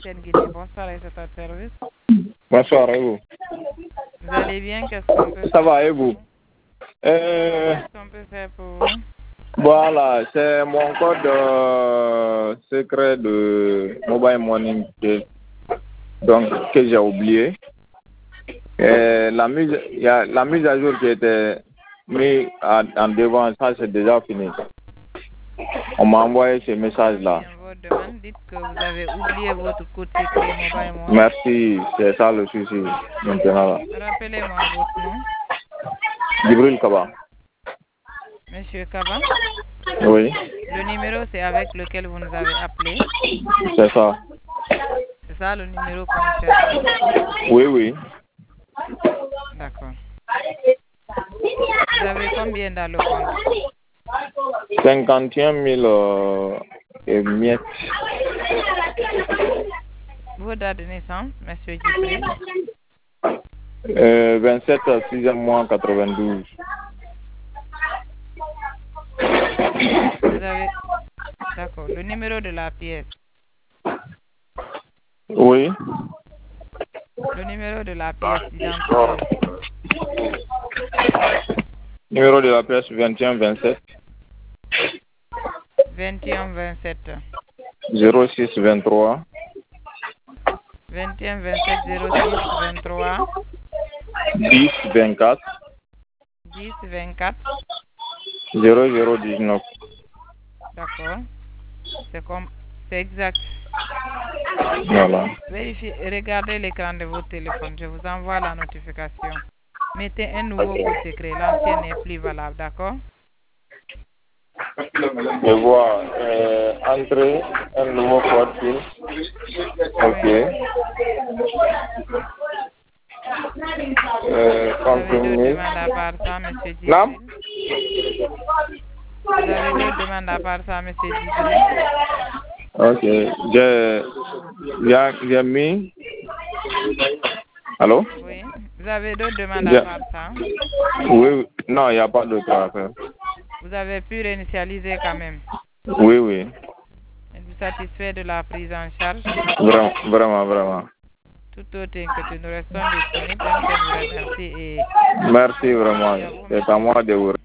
Guinée. Bonsoir, et c'est à service. Bonsoir, et vous? Vous allez bien? Qu'est-ce qu'on peut faire? Ça va, et vous? Qu'est-ce qu'on peut faire pour vous? Voilà, c'est mon code secret de Mobile Money que j'ai oublié. Il y a la mise à jour qui était mise en devant, ça c'est déjà fini. On m'a envoyé ce message-là. Votre demande, dites que vous avez oublié votre code secret Mobile Money. Merci, c'est ça le souci maintenant. Rappelez-moi votre nom. Djibril Kaba. Monsieur Kaba? Oui. Le numéro, c'est avec lequel vous nous avez appelé? C'est ça. C'est ça le numéro qu'on cherche? Oui, oui. D'accord. Vous avez combien dans le compte? 51 000 et miettes. Vos dates de naissance, monsieur Djibril? 27 6e mois 92. Vous avez... D'accord. Le numéro de la pièce? Oui. Le numéro de la pièce d'identité? Numéro de la pièce 21 27. 21 27. 06 23. 21 27 06 23. 10 24. 10 24. 00 19. D'accord. C'est exact. Voilà. Vérifiez, regardez l'écran de votre téléphone. Je vous envoie la notification. Mettez un nouveau code secret. L'ancien n'est plus valable, d'accord? Je vois entrer un nouveau code PIN. Ok. Vous avez deux demandes à part ça, monsieur Djibril? Non? Vous avez deux demandes à part ça, monsieur Djibril? Ok. J'ai mis. Allô? Oui. Vous avez deux demandes à part ça? Oui. Non, il n'y a pas d'autre affaire. Vous avez pu réinitialiser quand même? Oui, oui. Êtes-vous satisfait de la prise en charge? Vraiment. Tout autre que nous restons disponibles. Je vous remercie et... Merci vraiment. C'est à moi de vous